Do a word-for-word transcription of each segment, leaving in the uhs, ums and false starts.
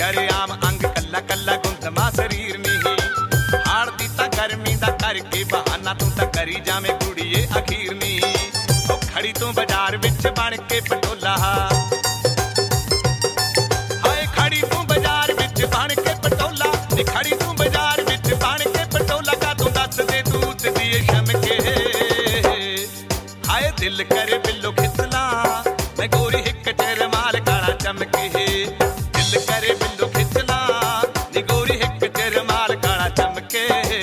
ਸ਼ਰੇਆਮ ਅੰਗ ਕੱਲਾ ਕੱਲਾ ਗੁੰਦਮਾ ਸਰੀਰ ਨਹੀਂ ਹਾੜ ਦੀ ਤਾਂ ਗਰਮੀ ਦਾ ਕਰਕੇ ਬਹਾਨਾ ਤੂੰ ਤਾਂ ਕਰੀ ਜਾਵੇਂ ਕੁੜੀਏ ਅਖੀਰ ਨਹੀਂ ਉਹ ਖੜੀ ਤੂੰ ਬਾਜ਼ਾਰ ਵਿੱਚ ਬਣ ਕੇ ਪਟੋਲਾ ਹਾਏ ਖੜੀ ਤੂੰ ਬਾਜ਼ਾਰ ਵਿੱਚ ਬਣ ਕੇ ਪਟੋਲਾ ਨੀ ਖੜੀ ਤੂੰ ਬਾਜ਼ਾਰ ਵਿੱਚ ਬਣ ਕੇ ਪਟੋਲਾ ਕਾ ਤੂੰ ਦੱਸ ਦੇ ਤੂੰ ਉੱਤਦੀ ਸ਼ਮਕੇ ਹਾਏ ਦਿਲ ਕਰੇ ਬਿੱਲੋ ਖਿੱਚਲਾ ਮੈਂ ਗੋਰੀ ਹਿੱਕ ਚ ਰਮਾਲ ਕਾਲਾ ਚਮਕੇ ਦਿਲ ਕਰੇ ਬਿੱਲੋ ਖਿੱਚਲਾ ਨੀ ਗੋਰੀ ਹਿੱਕ ਚ ਰਮਾਲ ਕਾਲਾ ਚਮਕੇ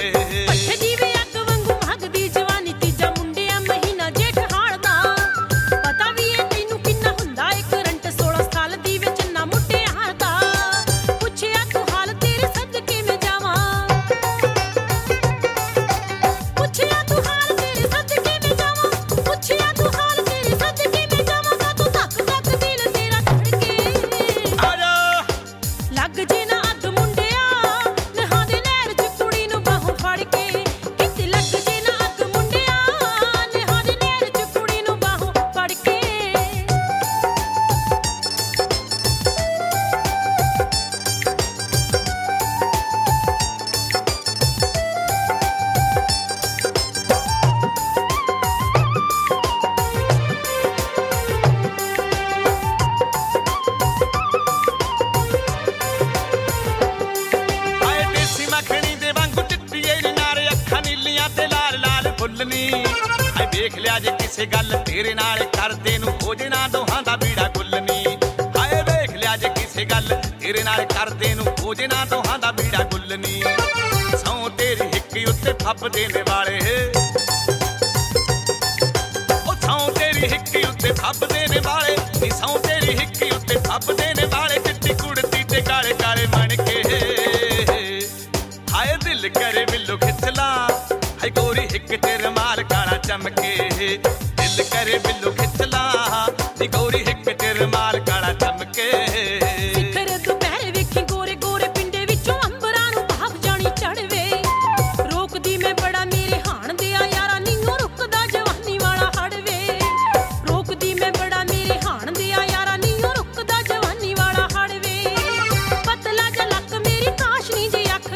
ਹਾਏ ਵੇਖ ਲਿਆ ਜੇ ਕਿਸੇ ਗੱਲ ਤੇਰੇ ਨਾਲ ਕਰਦੇ ਨੂੰ ਹੋ ਜਣਾ ਦੋਹਾਂ ਦਾ ਬੀੜਾ ਗੁੱਲਨੀ ਹਾਏ ਵੇਖ ਲਿਆ ਜੇ ਕਿਸੇ ਗੱਲ ਤੇਰੇ ਨਾਲ ਕਰਦੇ ਨੂੰ ਹੋ ਜਣਾ ਦੋਹਾਂ ਦਾ ਬੀੜਾ ਗੁੱਲਨੀ ਸੌ ਤੇਰੀ ਹਿੱਕ ਉੱਤੇ ਫੱਬਦੇ ਨੇ ਵਾਲੇ ਉਹ ਸੌ ਤੇਰੀ ਹਿੱਕ ਉੱਤੇ ਫੱਬਦੇ ਨੇ ਵਾਲੇ ਨੀ ਸੌ ਤੇਰੀ ਹਿੱਕ ਉੱਤੇ ਫੱਬਦੇ ਨੇ ਵਾਲੇ ਚਿੱਟੀ ਕੁੜਤੀ ਤੇ ਕਾਲੇ ਕਾਲੇ ਮਣ ਕੇ ਹਾਏ ਦਿਲ ਕਰੇ ਬਿੱਲੋ ਖਿੱਚਲਾ ਹਾਏ ਗੋਰੀ ਹਿੱਕ ਚ ਰਮਾਲ ਕਾਲਾ ਚਮਕੇ ਦਿਲ ਕਰੇ ਬਿੱਲੋ ਖਿੱਚਲਾ ਨੀ ਗੋਰੀ ਹਿੱਕ ਚ ਰਮਾਲ ਕਾਲਾ ਚਮਕੇ ਸਿਖਰ ਦੁਪਹਿਰ ਵੇਖੀ ਗੋਰੇ ਗੋਰੇ ਪਿੰਡੇ ਵਿੱਚੋਂ ਅੰਬਰਾਂ ਨੂੰ ਭਾਵ ਜਾਣੀ ਚੜਵੇ ਰੋਕਦੀ ਮੈਂ ਬੜਾ ਮੇਰੇ ਹਾਣ ਦਿਆ ਯਾਰਾ ਨੀਓ ਰੁਕਦਾ ਜਵਾਨੀ ਵਾਲਾ ਹੜਵੇ ਰੋਕਦੀ ਮੈਂ ਬੜਾ ਮੇਰੇ ਹਾਣ ਦਿਆ ਯਾਰਾ ਨੀਓ ਰੁਕਦਾ ਜਵਾਨੀ ਵਾਲਾ ਹੜਵੇ ਪਤਲਾ ਜਿਹਾ ਲੱਕ ਮੇਰੀ ਕਾਸ਼ਨੀ ਜੀ ਅੱਖ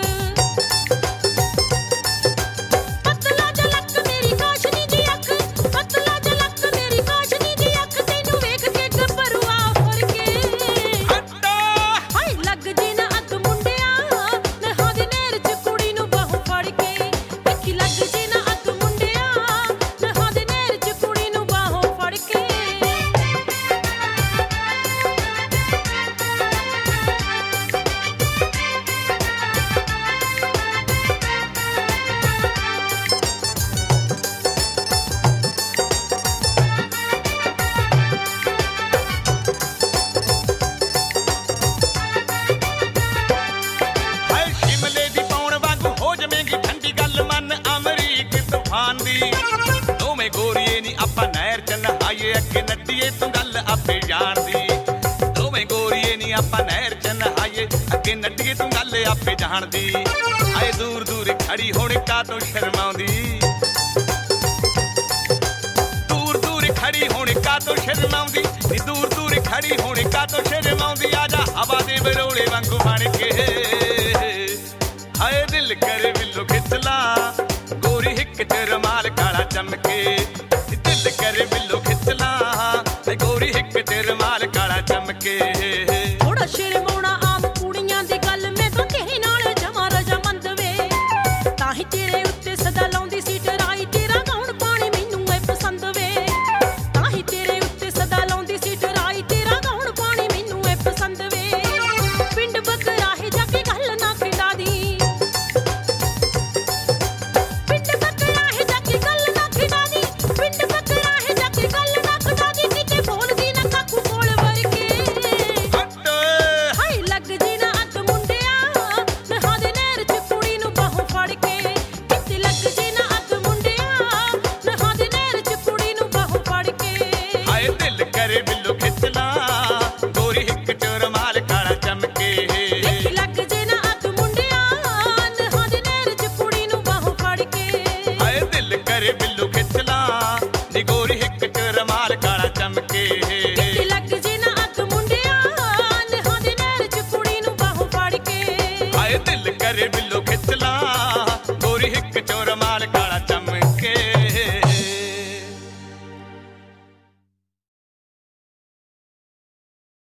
ਦੋਵੇਂ ਗੋਰੀਏ ਨੀ ਆਪਾਂ ਨਹਿਰ ਚ ਨਹਾਈਏ ਅੱਗੇ ਨੱਡੀਏ ਤੂੰ ਗੱਲ ਆਪੇ ਜਾਣਦੀ ਦੋਵੇਂ ਗੋਰੀਏ ਨੀ ਆਪਾਂ ਨਹਿਰ ਚ ਨਹਾਈਏ ਅੱਗੇ ਨੱਡੀਏ ਤੂੰ ਗੱਲ ਆਪੇ ਜਾਣਦੀ ਹਾਏ ਦੂਰ ਦੂਰ ਖੜੀ ਹੁਣ ਕਾ ਤੋਂ ਸ਼ਰਮਾਉਂਦੀ ਦੂਰ ਦੂਰ ਖੜੀ ਹੁਣ ਕਾ ਤੋਂ ਸ਼ਰਮਾਉਂਦੀ ਨੀ ਦੂਰ ਦੂਰ ਖੜੀ ਹੁਣ ਕਾ ਤੋਂ ਸ਼ਰਮਾਉਂਦੀ ਆ ਜਾ ਹਵਾ ਦੇ ਬਰੋਲੇ ਵਾਂਗੂ ਬਣ ਕੇ ਹਾਏ ਦਿਲ ਕਰੇ ਬਿੱਲੋ ਖਿੱਚਲਾ ਗੋਰੀ ਹਿੱਕ ਚ ਰਮਾਲ ਕਾਲਾ ਚਮਕੇ ਦਿਲ ਕਰੇ ਬਿੱਲੋ ਖਿੱਚਲਾ ਤੇ ਗੋਰੀ ਹਿੱਕ ਚ ਰਮਾਲ ਕਾਲਾ ਚਮਕੇ ਥੋੜਾ ਸ਼ਰਮਾਉਣਾ ਆਮ ਕੁੜੀਆਂ ਦੀ ਗੱਲ ਮੈਂ ਤਾਂ ਤੇਰੇ ਨਾਲ ਜਮਾ ਰਜਾਮੰਦ ਵੇ ਤਾਂ ਹੀ ਤੇਰੇ ਉੱਤੇ ਸਦਾ ਲਾਉਂਦੀ ਸੀ ਟਰਾਈ ਤੇਰਾ ਗਾਉਣ ਪਾਣੀ ਮੈਨੂੰ ਐ ਪਸੰਦ ਵੇ ਤਾਂ ਹੀ ਤੇਰੇ ਉੱਤੇ ਸਦਾ ਲਾਉਂਦੀ ਸੀ ਟਰਾਈ ਤੇਰਾ ਗਾਉਣ ਪਾਣੀ ਮੈਨੂੰ ਐ ਪਸੰਦ ਚੋਰ ਮਾਲ